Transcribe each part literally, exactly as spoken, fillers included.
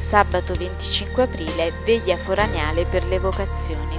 sabato venticinque aprile, veglia foraniale per le vocazioni.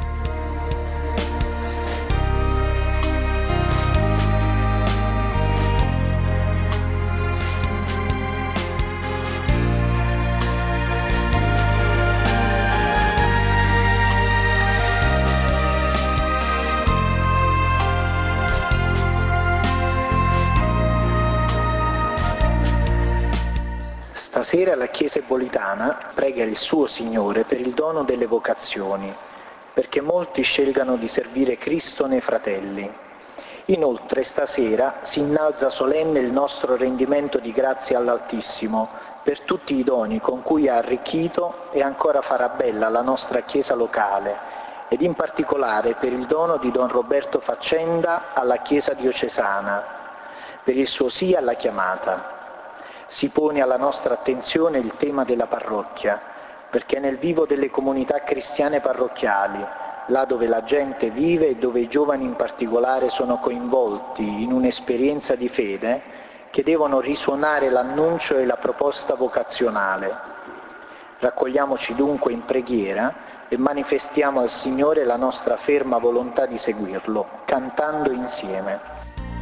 Stasera la Chiesa ebolitana prega il suo Signore per il dono delle vocazioni, perché molti scelgano di servire Cristo nei fratelli. Inoltre stasera si innalza solenne il nostro rendimento di grazie all'Altissimo per tutti i doni con cui ha arricchito e ancora farà bella la nostra Chiesa locale, ed in particolare per il dono di Don Roberto Faccenda alla Chiesa diocesana, per il suo sì alla chiamata. Si pone alla nostra attenzione il tema della parrocchia, perché nel vivo delle comunità cristiane parrocchiali, là dove la gente vive e dove i giovani in particolare sono coinvolti in un'esperienza di fede, che devono risuonare l'annuncio e la proposta vocazionale. Raccogliamoci dunque in preghiera e manifestiamo al Signore la nostra ferma volontà di seguirlo, cantando insieme.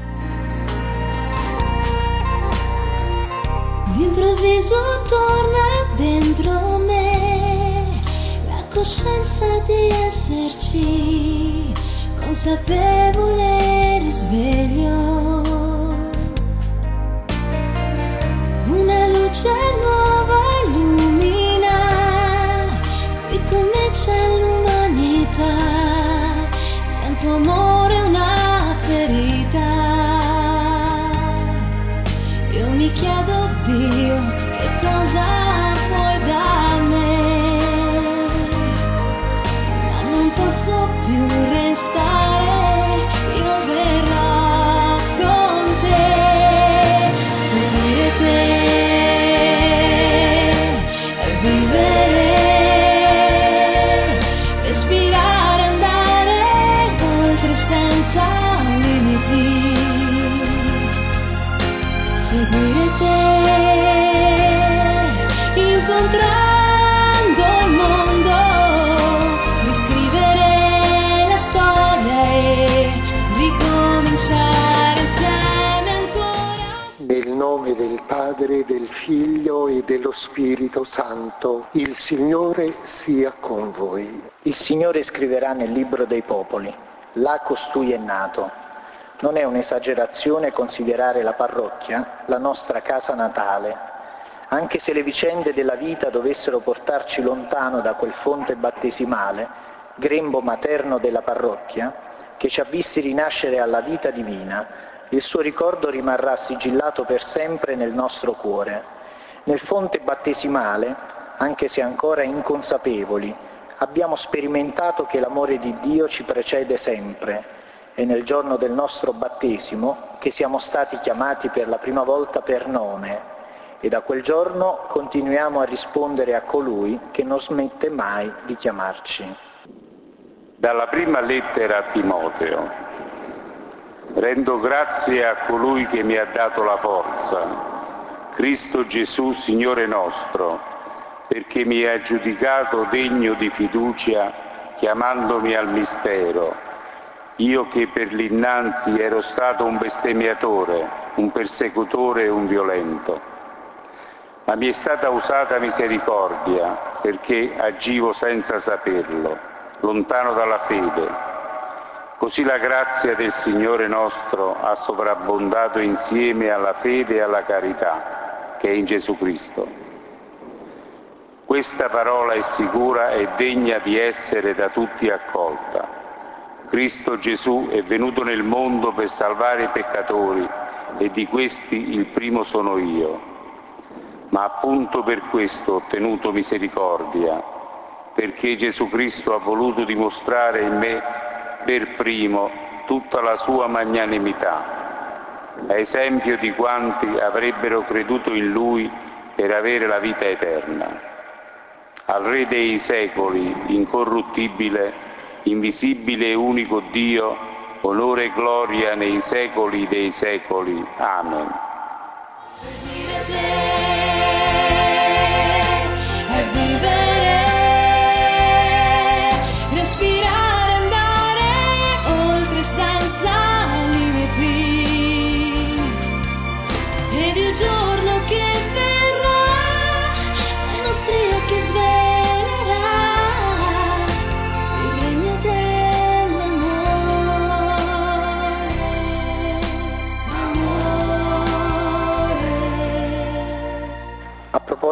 D'improvviso torna dentro me la coscienza di esserci, consapevole risveglio. Una luce nuova illumina, qui con me c'è l'umanità, sento amore, una ferita. Io mi chiedo, Dio, che cosa vuoi da me? Ma non posso più restare, io verrò con te, seguire te e vivere, respirare, andare oltre senza limiti, seguire te. Incontrando il mondo, riscrivere la storia e ricominciare insieme ancora. Nel nome del Padre, del Figlio e dello Spirito Santo, il Signore sia con voi. Il Signore scriverà nel libro dei popoli, là costui è nato. Non è un'esagerazione considerare la parrocchia la nostra casa natale. Anche se le vicende della vita dovessero portarci lontano da quel fonte battesimale, grembo materno della parrocchia, che ci ha visti rinascere alla vita divina, il suo ricordo rimarrà sigillato per sempre nel nostro cuore. Nel fonte battesimale, anche se ancora inconsapevoli, abbiamo sperimentato che l'amore di Dio ci precede sempre, e nel giorno del nostro battesimo, che siamo stati chiamati per la prima volta per nome, e da quel giorno continuiamo a rispondere a colui che non smette mai di chiamarci. Dalla prima lettera a Timoteo. Rendo grazie a colui che mi ha dato la forza, Cristo Gesù, Signore nostro, perché mi ha giudicato degno di fiducia chiamandomi al mistero, io che per l'innanzi ero stato un bestemmiatore, un persecutore e un violento. Ma mi è stata usata misericordia, perché agivo senza saperlo, lontano dalla fede. Così la grazia del Signore nostro ha sovrabbondato insieme alla fede e alla carità, che è in Gesù Cristo. Questa parola è sicura e degna di essere da tutti accolta. Cristo Gesù è venuto nel mondo per salvare i peccatori, e di questi il primo sono io. Ma appunto per questo ho ottenuto misericordia, perché Gesù Cristo ha voluto dimostrare in me per primo tutta la sua magnanimità, a esempio di quanti avrebbero creduto in Lui per avere la vita eterna. Al Re dei secoli, incorruttibile, invisibile e unico Dio, onore e gloria nei secoli dei secoli. Amen. Seguire te,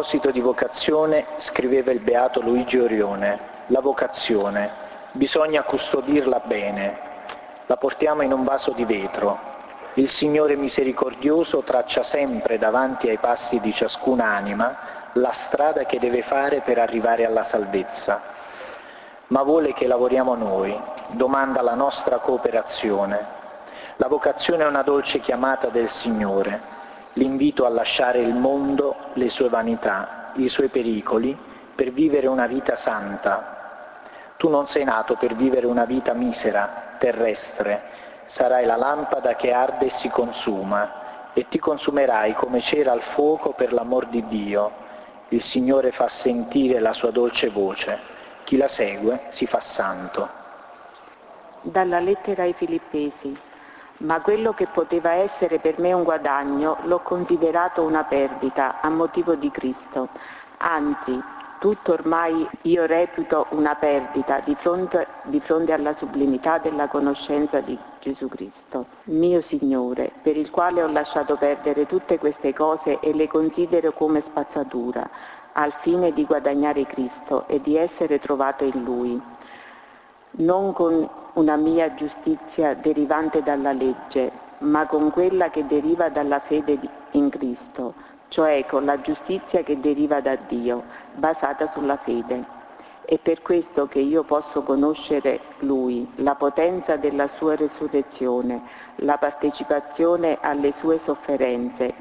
proposito di vocazione scriveva il beato Luigi Orione: la vocazione, bisogna custodirla bene, la portiamo in un vaso di vetro. Il Signore misericordioso traccia sempre davanti ai passi di ciascuna anima la strada che deve fare per arrivare alla salvezza, ma vuole che lavoriamo noi, domanda la nostra cooperazione. La vocazione è una dolce chiamata del Signore, l'invito a lasciare il mondo, le sue vanità, i suoi pericoli, per vivere una vita santa. Tu non sei nato per vivere una vita misera, terrestre, sarai la lampada che arde e si consuma, e ti consumerai come cera al fuoco per l'amor di Dio. Il Signore fa sentire la sua dolce voce, chi la segue si fa santo. Dalla lettera ai Filippesi. Ma quello che poteva essere per me un guadagno l'ho considerato una perdita a motivo di Cristo. Anzi, tutto ormai io reputo una perdita di fronte, di fronte alla sublimità della conoscenza di Gesù Cristo, mio Signore, per il quale ho lasciato perdere tutte queste cose e le considero come spazzatura, al fine di guadagnare Cristo e di essere trovato in Lui, non con una mia giustizia derivante dalla legge, ma con quella che deriva dalla fede in Cristo, cioè con la giustizia che deriva da Dio, basata sulla fede. È per questo che io posso conoscere Lui, la potenza della sua resurrezione, la partecipazione alle sue sofferenze,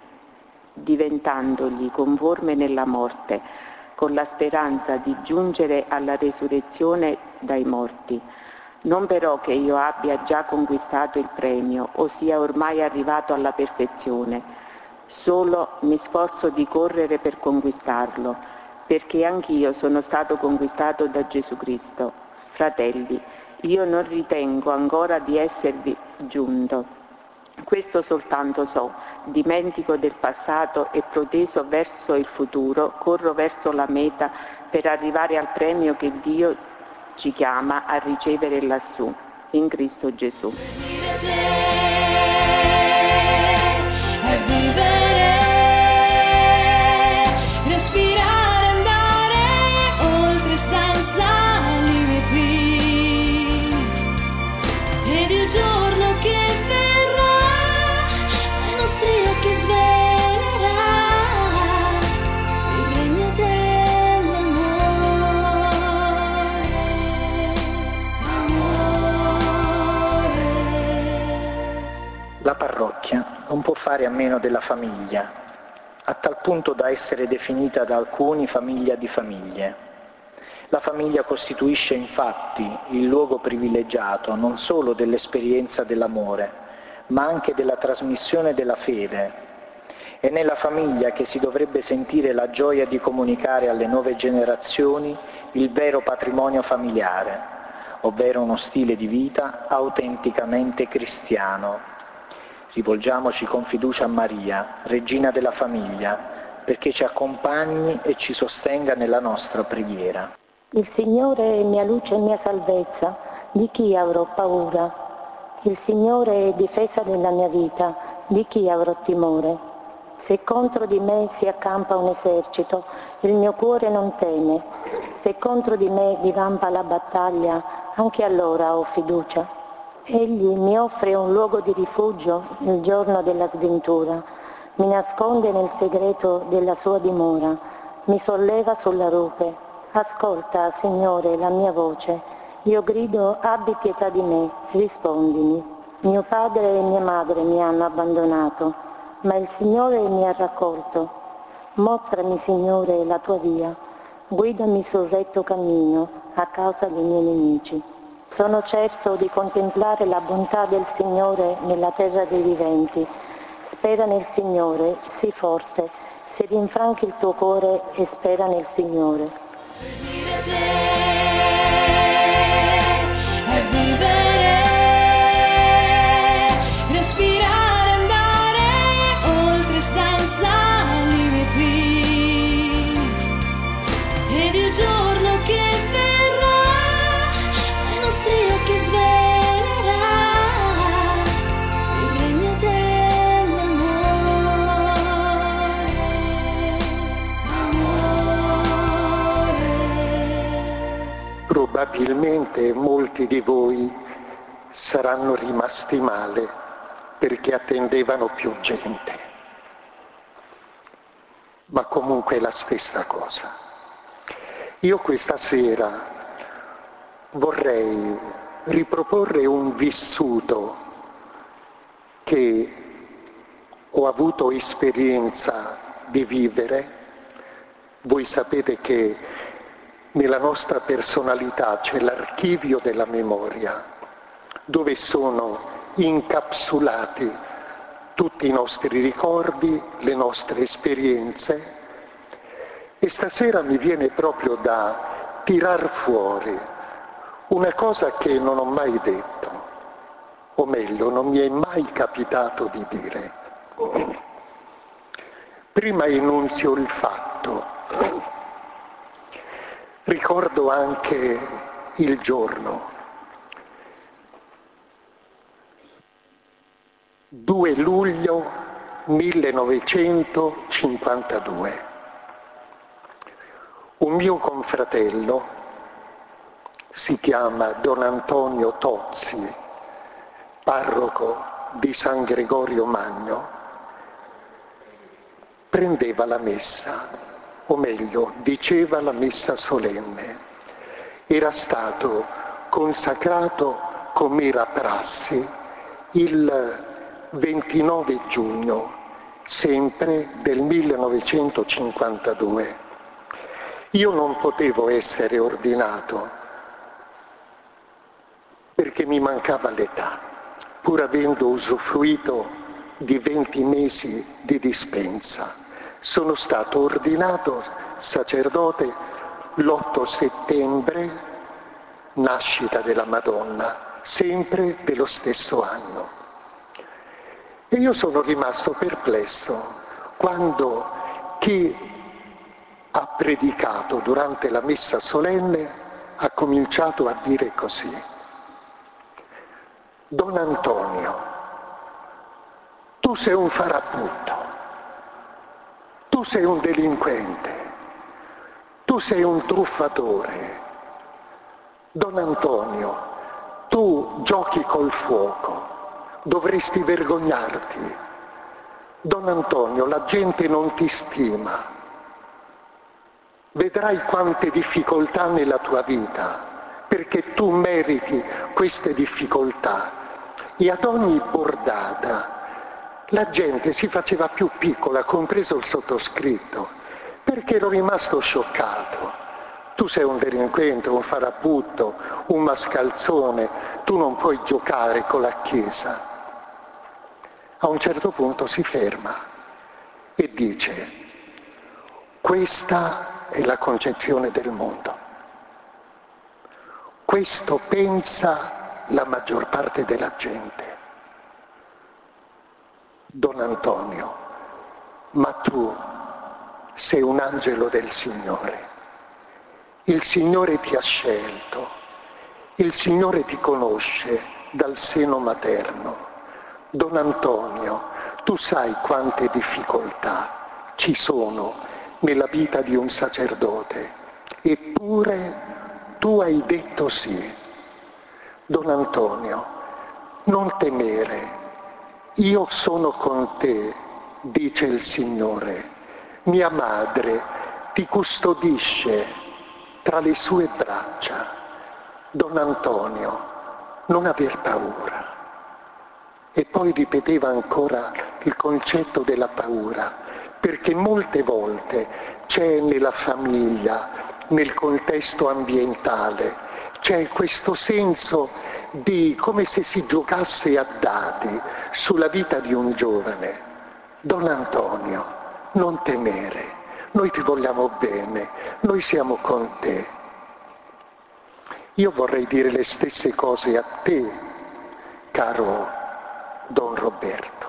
diventandogli conforme nella morte, con la speranza di giungere alla resurrezione dai morti. Non però che io abbia già conquistato il premio o sia ormai arrivato alla perfezione, solo mi sforzo di correre per conquistarlo, perché anch'io sono stato conquistato da Gesù Cristo. Fratelli, io non ritengo ancora di esservi giunto. Questo soltanto so, dimentico del passato e proteso verso il futuro, corro verso la meta per arrivare al premio che Dio ci chiama a ricevere lassù, in Cristo Gesù. E vivere, respirare, andare oltre senza limiti. Ed il giorno che verrà, ai nostri occhi svelerà il regno dell'amore. La parrocchia non può fare a meno della famiglia, a tal punto da essere definita da alcuni famiglia di famiglie. La famiglia costituisce infatti il luogo privilegiato non solo dell'esperienza dell'amore, ma anche della trasmissione della fede. È nella famiglia che si dovrebbe sentire la gioia di comunicare alle nuove generazioni il vero patrimonio familiare, ovvero uno stile di vita autenticamente cristiano. Rivolgiamoci con fiducia a Maria, Regina della famiglia, perché ci accompagni e ci sostenga nella nostra preghiera. Il Signore è mia luce e mia salvezza, di chi avrò paura? Il Signore è difesa della mia vita, di chi avrò timore? Se contro di me si accampa un esercito, il mio cuore non teme. Se contro di me divampa la battaglia, anche allora ho fiducia. Egli mi offre un luogo di rifugio nel giorno della sventura, mi nasconde nel segreto della sua dimora, mi solleva sulla rupe. Ascolta, Signore, la mia voce, io grido, abbi pietà di me, rispondimi. Mio padre e mia madre mi hanno abbandonato, ma il Signore mi ha raccolto. Mostrami, Signore, la tua via, guidami sul retto cammino a causa dei miei nemici. Sono certo di contemplare la bontà del Signore nella terra dei viventi. Spera nel Signore, sii forte, se rinfranchi il tuo cuore e spera nel Signore. Seguire te e vivere, respirare, andare oltre senza limiti. Ed il giorno che verrà, ai nostri occhi svelerà il regno dell'amore. probabilmente molti di voi saranno rimasti male perché attendevano più gente, ma comunque è la stessa cosa. Io questa sera vorrei riproporre un vissuto che ho avuto esperienza di vivere. Voi sapete che nella nostra personalità c'è l'archivio della memoria, dove sono incapsulati tutti i nostri ricordi, le nostre esperienze, e stasera mi viene proprio da tirar fuori una cosa che non ho mai detto, o meglio, non mi è mai capitato di dire. Prima enunzio il fatto. Ricordo anche il giorno. due luglio millenovecentocinquantadue. Un mio confratello, si chiama Don Antonio Tozzi, parroco di San Gregorio Magno, prendeva la messa, o meglio, diceva la messa solenne. Era stato consacrato, come era prassi, il ventinove giugno, sempre del millenovecentocinquantadue. Io non potevo essere ordinato perché mi mancava l'età, pur avendo usufruito di venti mesi di dispensa. Sono stato ordinato sacerdote l'otto settembre, nascita della Madonna, sempre dello stesso anno. E io sono rimasto perplesso quando chi ha predicato durante la messa solenne ha cominciato a dire così: Don Antonio, tu sei un farabutto, tu sei un delinquente, tu sei un truffatore. Don Antonio, tu giochi col fuoco, dovresti vergognarti. Don Antonio, la gente non ti stima. Vedrai quante difficoltà nella tua vita, perché tu meriti queste difficoltà. E ad ogni bordata la gente si faceva più piccola, compreso il sottoscritto, perché ero rimasto scioccato. Tu sei un delinquente, un farabutto, un mascalzone, tu non puoi giocare con la Chiesa. A un certo punto si ferma e dice: questa è la concezione del mondo. Questo pensa la maggior parte della gente. Don Antonio, ma tu sei un angelo del Signore. Il Signore ti ha scelto, il Signore ti conosce dal seno materno. Don Antonio, tu sai quante difficoltà ci sono nella vita di un sacerdote, eppure tu hai detto sì. Don Antonio, non temere, io sono con te, dice il Signore. Mia madre ti custodisce tra le sue braccia. Don Antonio, non aver paura. E poi ripeteva ancora il concetto della paura, perché molte volte c'è nella famiglia, nel contesto ambientale, c'è questo senso di come se si giocasse a dadi sulla vita di un giovane. Don Antonio, non temere, noi ti vogliamo bene, noi siamo con te. Io vorrei dire le stesse cose a te, caro Don Roberto.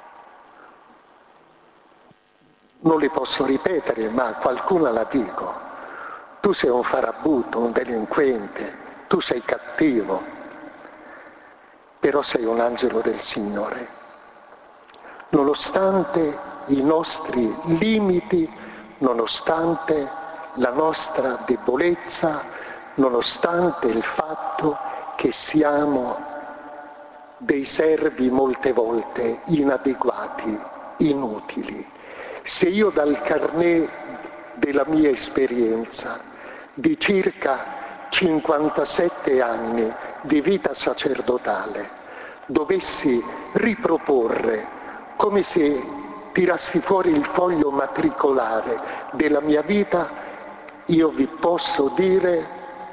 Non le posso ripetere, ma qualcuna la dico. Tu sei un farabutto, un delinquente, tu sei cattivo, però sei un angelo del Signore. Nonostante i nostri limiti, nonostante la nostra debolezza, nonostante il fatto che siamo dei servi molte volte inadeguati, inutili. Se io dal carnet della mia esperienza di circa cinquantasette anni di vita sacerdotale dovessi riproporre, come se tirassi fuori il foglio matricolare della mia vita, io vi posso dire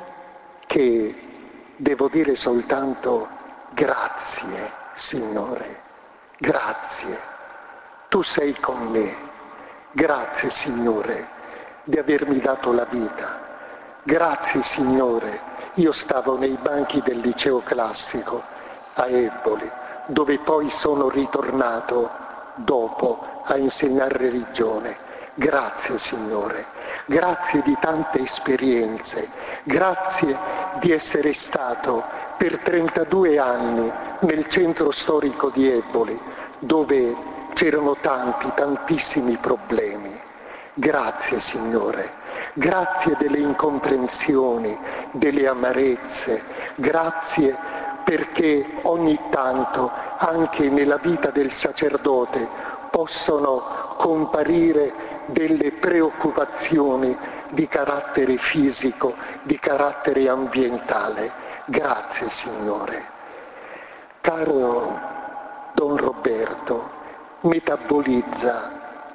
che devo dire soltanto grazie, Signore, grazie, tu sei con me, grazie, Signore, di avermi dato la vita. Grazie Signore, io stavo nei banchi del liceo classico a Eboli, dove poi sono ritornato dopo a insegnare religione. Grazie Signore, grazie di tante esperienze, grazie di essere stato per trentadue anni nel centro storico di Eboli, dove c'erano tanti, tantissimi problemi. Grazie Signore. Grazie delle incomprensioni, delle amarezze, grazie perché ogni tanto anche nella vita del sacerdote possono comparire delle preoccupazioni di carattere fisico, di carattere ambientale. Grazie Signore. Caro Don Roberto, metabolizza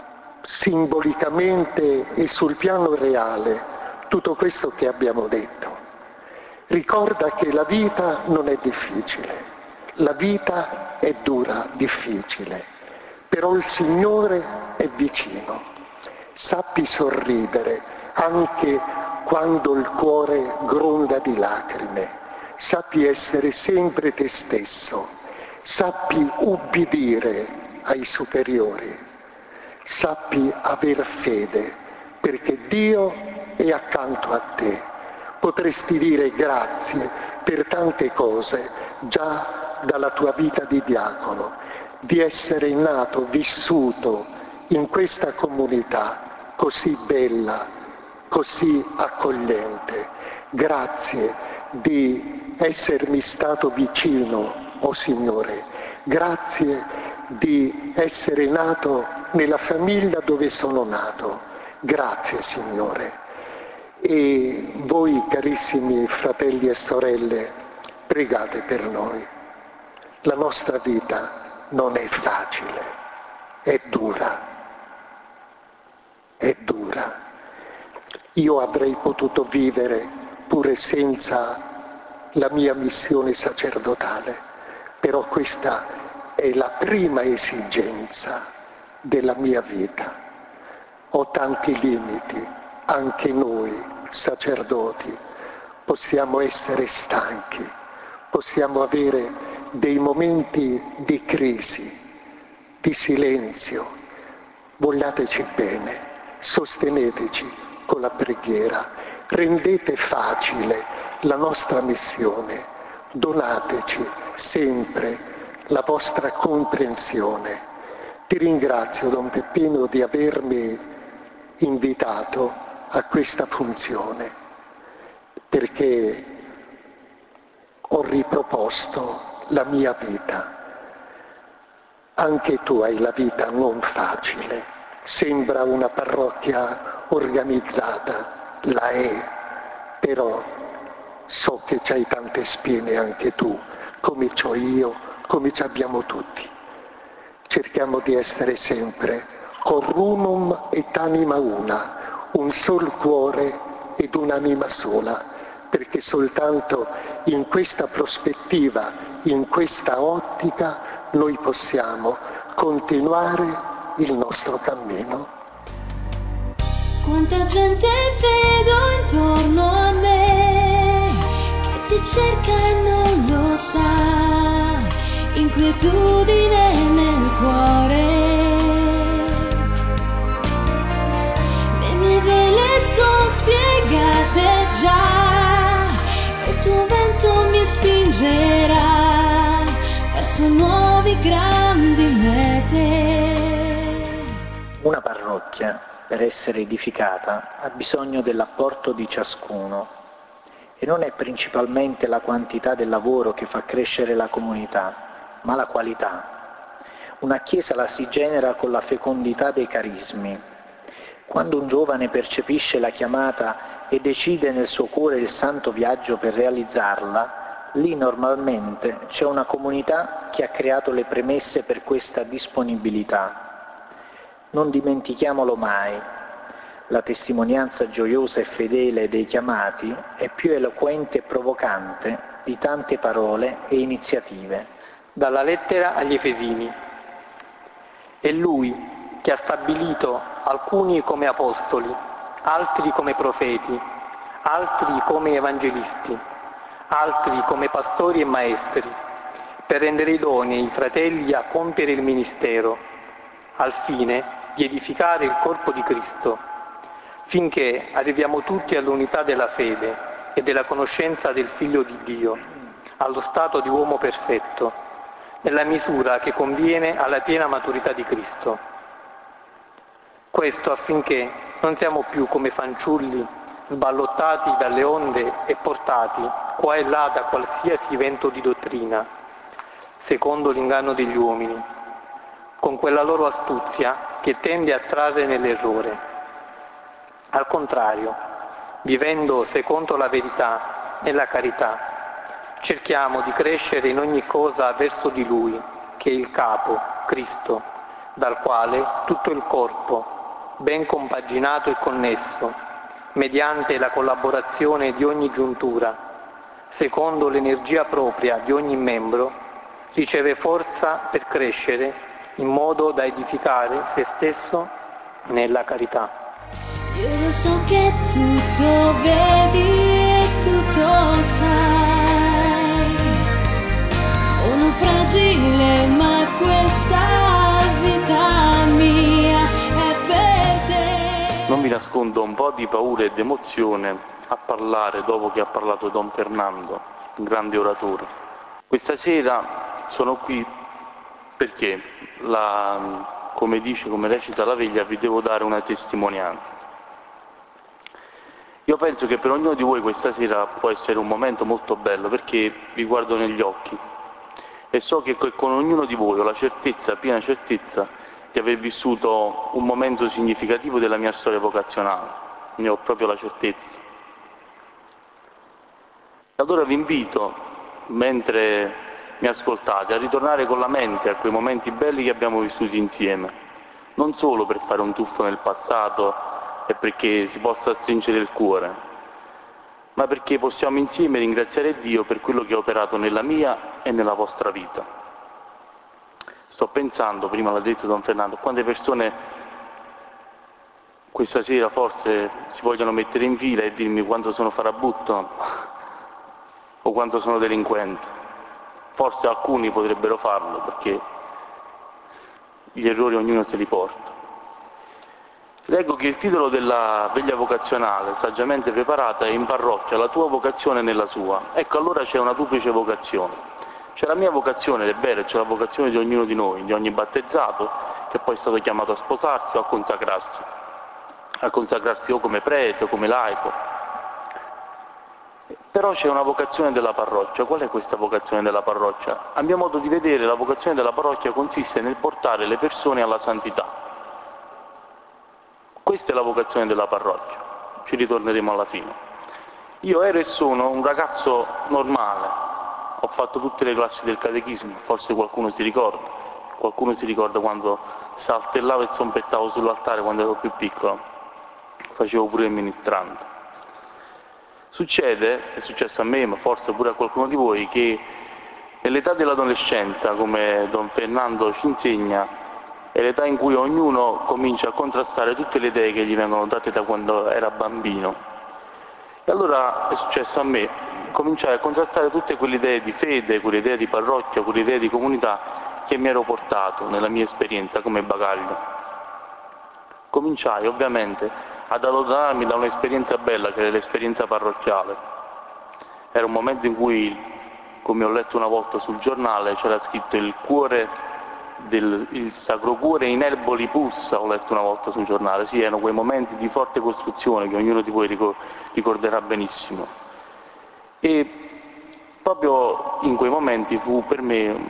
simbolicamente e sul piano reale tutto questo che abbiamo detto. Ricorda che la vita non è difficile, la vita è dura, difficile, però il Signore è vicino. Sappi sorridere anche quando il cuore gronda di lacrime, sappi essere sempre te stesso, sappi ubbidire ai superiori. Sappi aver fede, perché Dio è accanto a te. Potresti dire grazie per tante cose già dalla tua vita di diacono, di essere nato, vissuto in questa comunità così bella, così accogliente. Grazie di essermi stato vicino, oh Signore. Grazie di essere nato nella famiglia dove sono nato. Grazie Signore. E voi carissimi fratelli e sorelle, pregate per noi. La nostra vita non è facile, è dura, è dura. Io avrei potuto vivere pure senza la mia missione sacerdotale, però questa è la prima esigenza della mia vita. Ho tanti limiti, anche noi sacerdoti possiamo essere stanchi, possiamo avere dei momenti di crisi, di silenzio. Vogliateci bene, sosteneteci con la preghiera, rendete facile la nostra missione, donateci sempre la vostra comprensione. Ti ringrazio, Don Peppino, di avermi invitato a questa funzione, perché ho riproposto la mia vita. Anche tu hai la vita non facile, sembra una parrocchia organizzata, la è, però so che c'hai tante spine anche tu, come c'ho io, come ci abbiamo tutti. Cerchiamo di essere sempre corrunum et anima una, un sol cuore ed un'anima sola, perché soltanto in questa prospettiva, in questa ottica, noi possiamo continuare il nostro cammino. Quanta gente vedo intorno a me che ti cerca e non lo sa, inquietudine nel cuore. Le mie vele sono spiegate già, il tuo vento mi spingerà verso nuovi grandi mete. Una parrocchia, per essere edificata, ha bisogno dell'apporto di ciascuno, E non è principalmente la quantità del lavoro che fa crescere la comunità, ma la qualità. Una Chiesa la si genera con la fecondità dei carismi. Quando un giovane percepisce la chiamata e decide nel suo cuore il santo viaggio per realizzarla, lì normalmente c'è una comunità che ha creato le premesse per questa disponibilità. Non dimentichiamolo mai. La testimonianza gioiosa e fedele dei chiamati è più eloquente e provocante di tante parole e iniziative. Dalla lettera agli Efesini. È Lui che ha stabilito alcuni come apostoli, altri come profeti, altri come evangelisti, altri come pastori e maestri, per rendere idonei i fratelli a compiere il ministero, al fine di edificare il corpo di Cristo, finché arriviamo tutti all'unità della fede e della conoscenza del Figlio di Dio, allo stato di uomo perfetto, nella misura che conviene alla piena maturità di Cristo. Questo affinché non siamo più come fanciulli sballottati dalle onde e portati qua e là da qualsiasi vento di dottrina, secondo l'inganno degli uomini, con quella loro astuzia che tende a trarre nell'errore. Al contrario, vivendo secondo la verità e la carità, cerchiamo di crescere in ogni cosa verso di Lui, che è il capo, Cristo, dal quale tutto il corpo, ben compaginato e connesso, mediante la collaborazione di ogni giuntura, secondo l'energia propria di ogni membro, riceve forza per crescere in modo da edificare se stesso nella carità. Io lo so che tutto vedi e tutto sai. Sono fragile ma questa vita mia è per te. Non vi nascondo un po' di paura ed emozione a parlare dopo che ha parlato Don Fernando, un grande oratore. Questa sera sono qui perché, la, come dice, come recita la veglia, vi devo dare una testimonianza. Io penso che per ognuno di voi questa sera può essere un momento molto bello, perché vi guardo negli occhi e so che con ognuno di voi ho la certezza, piena certezza, di aver vissuto un momento significativo della mia storia vocazionale. Ne ho proprio la certezza. Allora vi invito, mentre mi ascoltate, a ritornare con la mente a quei momenti belli che abbiamo vissuti insieme, non solo per fare un tuffo nel passato e perché si possa stringere il cuore, ma perché possiamo insieme ringraziare Dio per quello che ha operato nella mia e nella vostra vita. Sto pensando, prima l'ha detto Don Fernando, quante persone questa sera forse si vogliono mettere in fila e dirmi quanto sono farabutto o quanto sono delinquente. Forse alcuni potrebbero farlo, perché gli errori ognuno se li porta. Leggo che il titolo della veglia vocazionale, saggiamente preparata, è In parrocchia, la tua vocazione nella sua. Ecco, allora c'è una duplice vocazione. C'è la mia vocazione, è vero, c'è la vocazione di ognuno di noi, di ogni battezzato, che poi è stato chiamato a sposarsi o a consacrarsi. A consacrarsi o come prete o come laico. Però c'è una vocazione della parrocchia. Qual è questa vocazione della parrocchia? A mio modo di vedere, la vocazione della parrocchia consiste nel portare le persone alla santità. Questa è la vocazione della parrocchia, ci ritorneremo alla fine. Io ero e sono un ragazzo normale, ho fatto tutte le classi del catechismo, forse qualcuno si ricorda, qualcuno si ricorda quando saltellavo e zompettavo sull'altare quando ero più piccolo, facevo pure il ministrante. Succede, è successo a me, ma forse pure a qualcuno di voi, che nell'età dell'adolescenza, come Don Fernando ci insegna, è l'età in cui ognuno comincia a contrastare tutte le idee che gli vengono date da quando era bambino. E allora è successo a me, cominciai a contrastare tutte quelle idee di fede, quelle idee di parrocchia, quelle idee di comunità che mi ero portato nella mia esperienza come bagaglio. Cominciai ovviamente ad allontanarmi da un'esperienza bella che era l'esperienza parrocchiale. Era un momento in cui, come ho letto una volta sul giornale, c'era scritto il cuore del il Sacro Cuore in erboli pulsa, ho letto una volta sul giornale. Sì, erano quei momenti di forte costruzione che ognuno di voi ricorderà benissimo. E proprio in quei momenti fu per me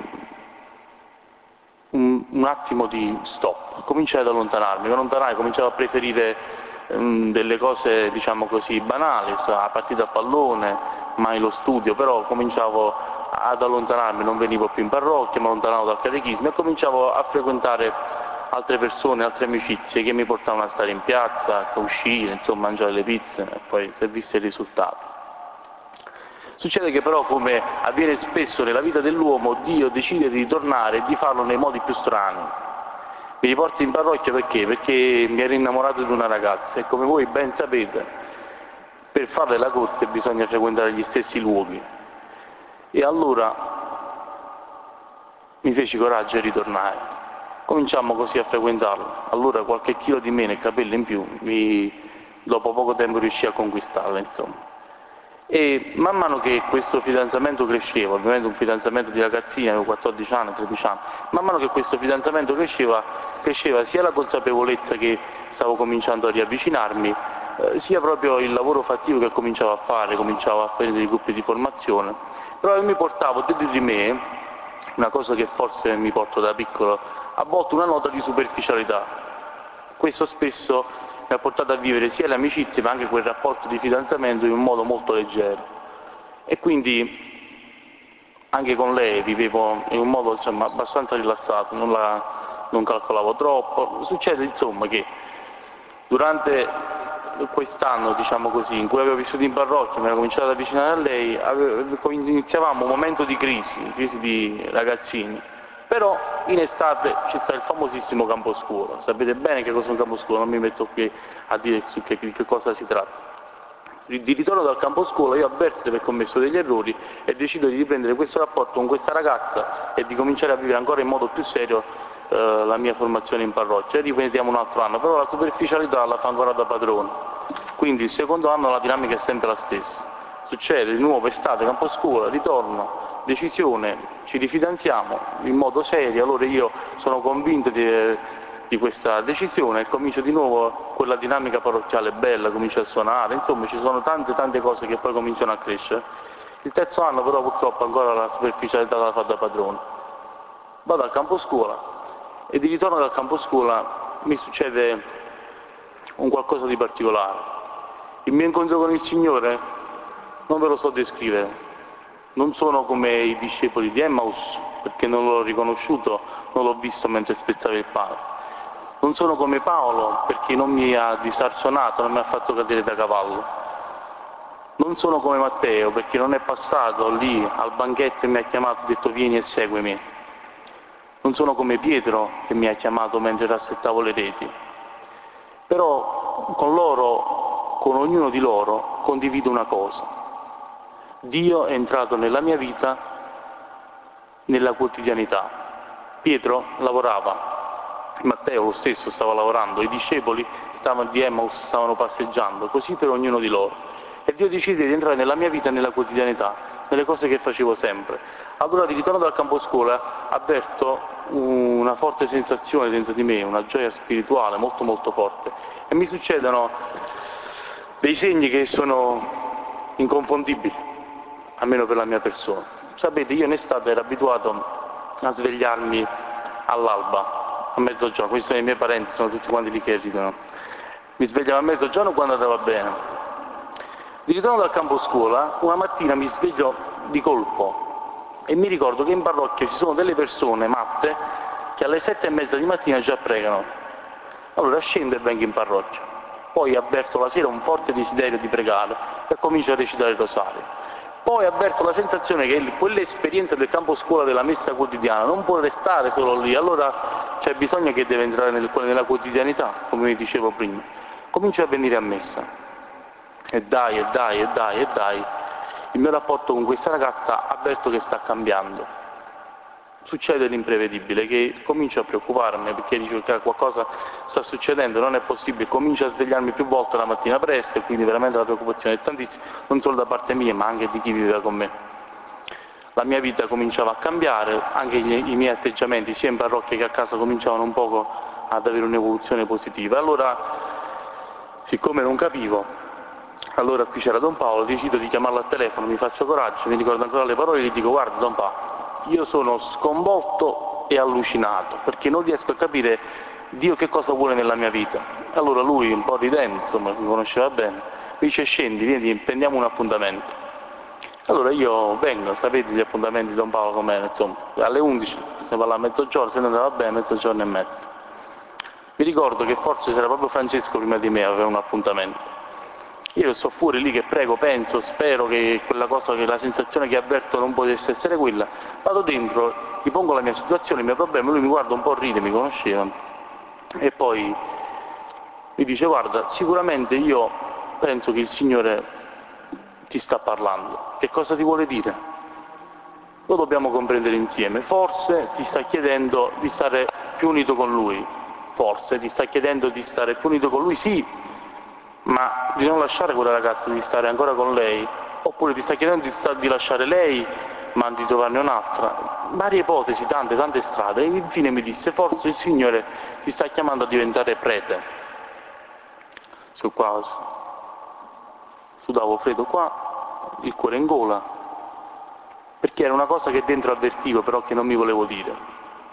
un, un attimo di stop, cominciai ad allontanarmi, allontanai, cominciavo a preferire um, delle cose, diciamo così, banali, la partita a pallone, mai lo studio, però cominciavo ad allontanarmi, non venivo più in parrocchia, mi allontanavo dal catechismo e cominciavo a frequentare altre persone, altre amicizie che mi portavano a stare in piazza, a uscire, insomma, a mangiare le pizze e poi si è visto il risultato. Succede che però, come avviene spesso nella vita dell'uomo, Dio decide di ritornare e di farlo nei modi più strani. Mi riporto in parrocchia perché? Perché mi ero innamorato di una ragazza e come voi ben sapete, per farle la corte bisogna frequentare gli stessi luoghi. E allora mi feci coraggio e ritornai. Cominciammo così a frequentarla. Allora qualche chilo di meno e capelli in più, mi, dopo poco tempo riuscii a conquistarla, insomma. E man mano che questo fidanzamento cresceva, ovviamente un fidanzamento di ragazzina, avevo quattordici anni, tredici anni, man mano che questo fidanzamento cresceva, cresceva sia la consapevolezza che stavo cominciando a riavvicinarmi, eh, sia proprio il lavoro fattivo che cominciavo a fare, cominciavo a prendere i gruppi di formazione, però io mi portavo dentro di me una cosa che forse mi porto da piccolo, a volte una nota di superficialità. Questo spesso mi ha portato a vivere sia le amicizie ma anche quel rapporto di fidanzamento in un modo molto leggero e quindi anche con lei vivevo in un modo, insomma, abbastanza rilassato, non, la, non calcolavo troppo. Succede, insomma, che durante quest'anno, diciamo così, in cui avevo vissuto in parrocchia, mi ero cominciato ad avvicinare a lei, avevo, iniziavamo un momento di crisi, crisi di ragazzini. Però in estate ci sta il famosissimo campo scuola, sapete bene che cosa è un campo scuola, non mi metto qui a dire su che, che cosa si tratta. Di ritorno dal campo scuola io avverto di aver commesso degli errori e decido di riprendere questo rapporto con questa ragazza e di cominciare a vivere ancora in modo più serio eh, la mia formazione in parrocchia. E riprendiamo un altro anno, però la superficialità la fa ancora da padrone. Quindi il secondo anno la dinamica è sempre la stessa. Succede di nuovo estate, campo scuola, ritorno, decisione, ci rifidanziamo in modo serio, allora io sono convinto di, di questa decisione e comincio di nuovo quella dinamica parrocchiale bella, comincio a suonare, insomma ci sono tante tante cose che poi cominciano a crescere. Il terzo anno però purtroppo ancora la superficialità la fa da padrone. Vado al campo scuola e di ritorno dal campo scuola mi succede un qualcosa di particolare. Il mio incontro con il Signore non ve lo so descrivere. Non sono come i discepoli di Emmaus, perché non l'ho riconosciuto, non l'ho visto mentre spezzava il pane. Non sono come Paolo, perché non mi ha disarcionato, non mi ha fatto cadere da cavallo. Non sono come Matteo, perché non è passato lì al banchetto e mi ha chiamato e ha detto vieni e seguimi. Non sono come Pietro, che mi ha chiamato mentre rassettavo le reti. Però con loro, con ognuno di loro, condivido una cosa. Dio è entrato nella mia vita nella quotidianità. Pietro lavorava, Matteo lo stesso stava lavorando, i discepoli stavano di Emmaus stavano passeggiando, così per ognuno di loro. E Dio decide di entrare nella mia vita nella quotidianità, nelle cose che facevo sempre. Allora di ritorno dal campo scuola avverto una forte sensazione dentro di me, una gioia spirituale molto molto forte. E mi succedono dei segni che sono inconfondibili, almeno per la mia persona. Sapete, io in estate ero abituato a svegliarmi all'alba, a mezzogiorno, questi sono i miei parenti, sono tutti quanti lì che ridono. Mi svegliavo a mezzogiorno quando andava bene. Di ritorno dal campo scuola, una mattina mi sveglio di colpo e mi ricordo che in parrocchia ci sono delle persone matte che alle sette e mezza di mattina già pregano. Allora scendo e vengo in parrocchia. Poi avverto la sera un forte desiderio di pregare e comincio a recitare il rosario. Poi avverto la sensazione che quell'esperienza del campo scuola della messa quotidiana non può restare solo lì, allora c'è bisogno che deve entrare nel, nella quotidianità, come vi dicevo prima. Comincio a venire a messa. E dai, e dai, e dai, e dai. Il mio rapporto con questa ragazza avverto che sta cambiando. Succede l'imprevedibile, che comincio a preoccuparmi perché dico che qualcosa sta succedendo, non è possibile, comincio a svegliarmi più volte la mattina presto e quindi veramente la preoccupazione è tantissima, non solo da parte mia ma anche di chi viveva con me. La mia vita cominciava a cambiare, anche gli, i miei atteggiamenti sia in parrocchia che a casa cominciavano un poco ad avere un'evoluzione positiva. Allora, siccome non capivo, Allora qui c'era Don Paolo, decido di chiamarlo al telefono, mi faccio coraggio, mi ricordo ancora le parole e gli dico: guarda Don Paolo, io sono sconvolto e allucinato, perché non riesco a capire Dio che cosa vuole nella mia vita. Allora lui, un po' ridente, insomma, mi conosceva bene, mi dice: scendi, vieni, prendiamo un appuntamento. Allora io vengo, sapete gli appuntamenti di Don Paolo com'è, insomma, alle undici, se parla a mezzogiorno, se non andava bene, mezzogiorno e mezzo. Mi ricordo che forse c'era proprio Francesco prima di me, aveva un appuntamento. Io sto fuori lì che prego, penso, spero che quella cosa, che la sensazione che avverto non potesse essere quella. Vado dentro, gli pongo la mia situazione, il mio problema, lui mi guarda un po', ride, mi conosceva, e poi mi dice: guarda, sicuramente io penso che il Signore ti sta parlando. Che cosa ti vuole dire? Lo dobbiamo comprendere insieme. Forse ti sta chiedendo di stare più unito con Lui, forse ti sta chiedendo di stare più unito con Lui, sì, ma di non lasciare quella ragazza, di stare ancora con lei, oppure ti sta chiedendo di, sta, di lasciare lei, ma di trovarne un'altra. Varie ipotesi, tante, tante strade. E infine mi disse: forse il Signore ti sta chiamando a diventare prete. Su qua, sudavo freddo qua, il cuore in gola, perché era una cosa che dentro avvertivo, però che non mi volevo dire.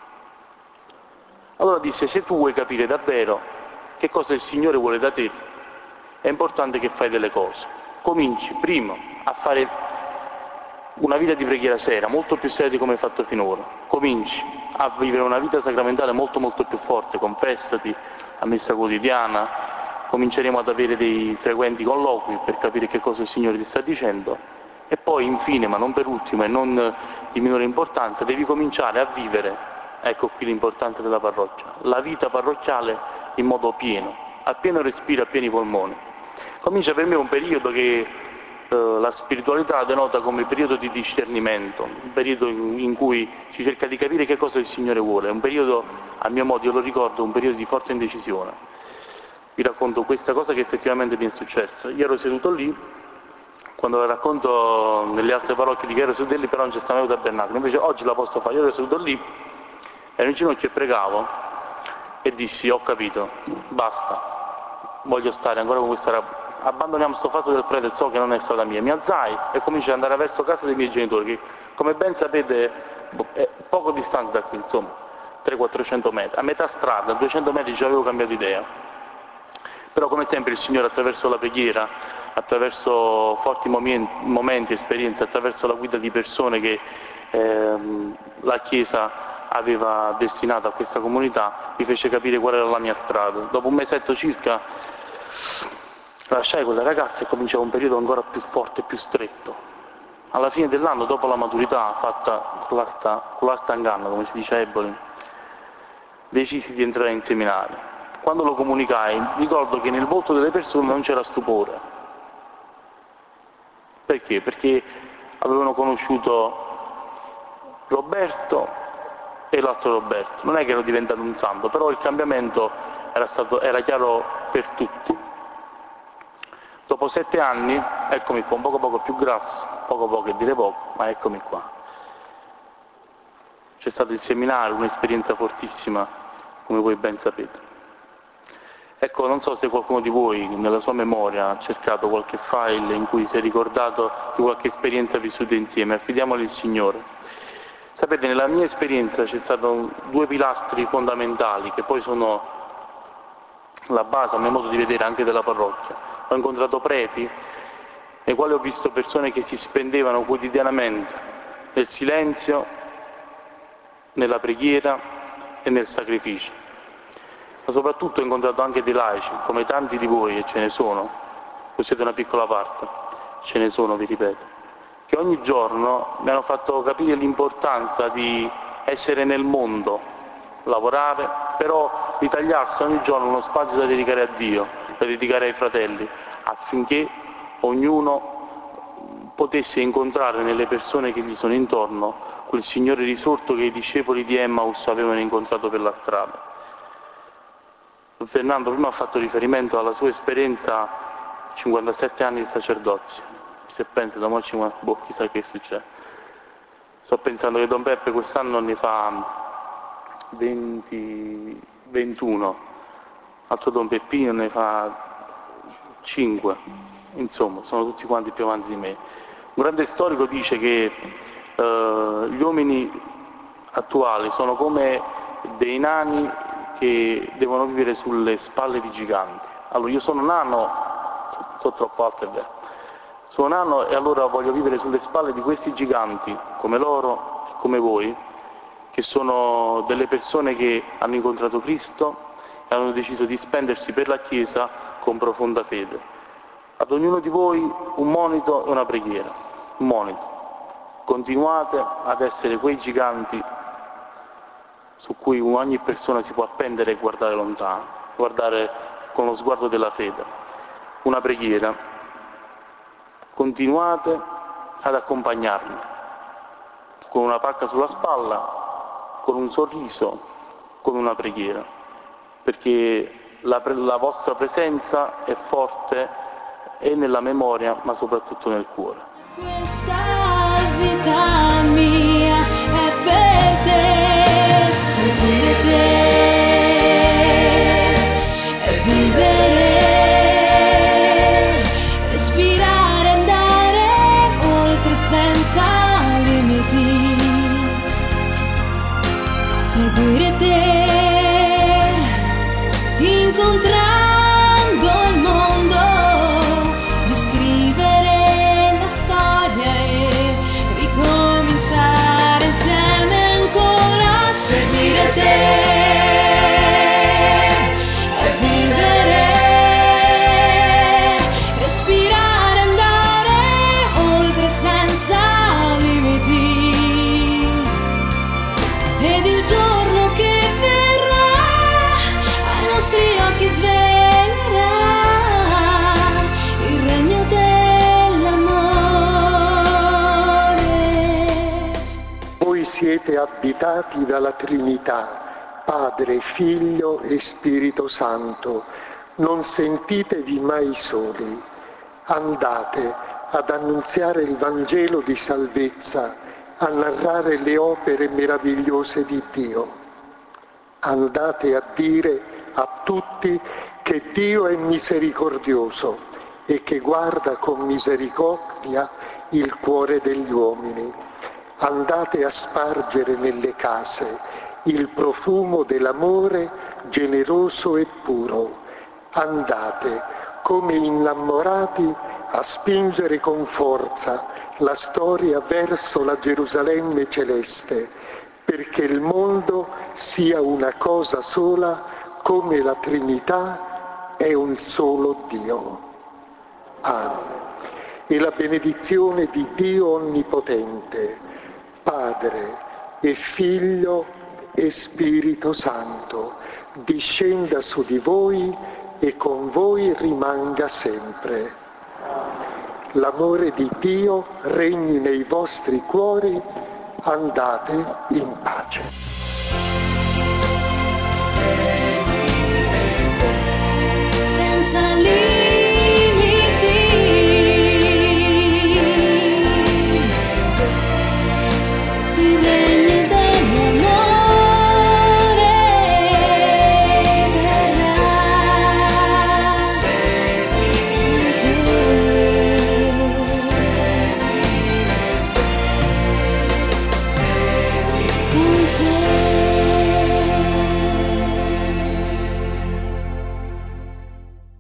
Allora disse: se tu vuoi capire davvero che cosa il Signore vuole da te, è importante che fai delle cose. Cominci, primo, a fare una vita di preghiera sera, molto più seria di come hai fatto finora. Cominci a vivere una vita sacramentale molto molto più forte, confessati, a messa quotidiana, cominceremo ad avere dei frequenti colloqui per capire che cosa il Signore ti sta dicendo, e poi infine, ma non per ultimo e non di minore importanza, devi cominciare a vivere, ecco qui l'importanza della parrocchia, la vita parrocchiale in modo pieno, a pieno respiro, a pieni polmoni. Comincia per me un periodo che eh, la spiritualità denota come periodo di discernimento, un periodo in, in cui si cerca di capire che cosa il Signore vuole, un periodo, a mio modo, io lo ricordo, un periodo di forte indecisione. Vi racconto questa cosa che effettivamente mi è successa. Io ero seduto lì, quando la racconto nelle altre parrocchie di che ero seduto lì, però non c'è stato mai tabernacolo, invece oggi la posso fare. Io ero seduto lì, ero in ginocchio e pregavo, e dissi: ho capito, basta, voglio stare ancora con questa rabbia, abbandoniamo sto fatto del prete, so che non è stata mia. Mi alzai e cominciai ad andare verso casa dei miei genitori, che come ben sapete è poco distante da qui, insomma, trecento quattrocento metri, a metà strada, a duecento metri già avevo cambiato idea. Però come sempre il Signore, attraverso la preghiera, attraverso forti momenti, momenti esperienze, attraverso la guida di persone che ehm, la Chiesa aveva destinato a questa comunità, mi fece capire qual era la mia strada. Dopo un mesetto circa lasciai quella ragazza e cominciava un periodo ancora più forte, più stretto. Alla fine dell'anno, dopo la maturità fatta con la stanganna, come si dice a Eboli, decisi di entrare in seminario. Quando lo comunicai, ricordo che nel volto delle persone non c'era stupore. Perché? Perché avevano conosciuto Roberto e l'altro Roberto. Non è che ero diventato un santo, però il cambiamento era, stato, era chiaro per tutti. Dopo sette anni, eccomi qua, un poco poco più grasso, poco poco e dire poco, ma eccomi qua. C'è stato il seminario, un'esperienza fortissima, come voi ben sapete. Ecco, non so se qualcuno di voi nella sua memoria ha cercato qualche file in cui si è ricordato di qualche esperienza vissuta insieme, affidiamoli al Signore. Sapete, nella mia esperienza c'è stato due pilastri fondamentali che poi sono la base, a mio modo di vedere, anche della parrocchia. Ho incontrato preti nei quali ho visto persone che si spendevano quotidianamente nel silenzio, nella preghiera e nel sacrificio. Ma soprattutto ho incontrato anche dei laici, come tanti di voi, e ce ne sono, voi siete una piccola parte, ce ne sono, vi ripeto, che ogni giorno mi hanno fatto capire l'importanza di essere nel mondo, lavorare, però di tagliarsi ogni giorno uno spazio da dedicare a Dio, da dedicare ai fratelli, affinché ognuno potesse incontrare nelle persone che gli sono intorno quel Signore risorto che i discepoli di Emmaus avevano incontrato per la strada. Fernando prima ha fatto riferimento alla sua esperienza, cinquantasette anni di sacerdozio. Se pensa da mo' cinquanta, boh, chissà che succede. Sto pensando che Don Peppe quest'anno ne fa venti, ventuno, altro Don Peppino ne fa cinque, insomma, sono tutti quanti più avanti di me. Un grande storico dice che eh, gli uomini attuali sono come dei nani che devono vivere sulle spalle di giganti. Allora io sono nano, sono troppo alto, è vero, sono nano e allora voglio vivere sulle spalle di questi giganti, come loro, come voi, che sono delle persone che hanno incontrato Cristo e hanno deciso di spendersi per la Chiesa con profonda fede. Ad ognuno di voi un monito e una preghiera, un monito. Continuate ad essere quei giganti su cui ogni persona si può appendere e guardare lontano, guardare con lo sguardo della fede. Una preghiera. Continuate ad accompagnarmi, con una pacca sulla spalla, con un sorriso, con una preghiera, perché la, la vostra presenza è forte e nella memoria, ma soprattutto nel cuore. Questa vita mia è per te, seguire te e vivere, respirare, andare oltre senza limiti. Seguire te, incontrando il mondo, riscrivere la storia e ricominciare insieme ancora. Seguire te e vivere, respirare, andare oltre senza limiti. Ed il giorno che verrà ai nostri occhi svelerà il regno dell'amore. Voi siete abitati dalla Trinità, Padre, Figlio e Spirito Santo. Non sentitevi mai soli. Andate ad annunziare il Vangelo di salvezza, a narrare le opere meravigliose di Dio. Andate a dire a tutti che Dio è misericordioso e che guarda con misericordia il cuore degli uomini. Andate a spargere nelle case il profumo dell'amore generoso e puro. Andate come innamorati a spingere con forza la storia verso la Gerusalemme celeste, perché il mondo sia una cosa sola come la Trinità è un solo Dio. Amen. E la benedizione di Dio Onnipotente, Padre e Figlio e Spirito Santo, discenda su di voi e con voi rimanga sempre. L'amore di Dio regni nei vostri cuori, andate in pace.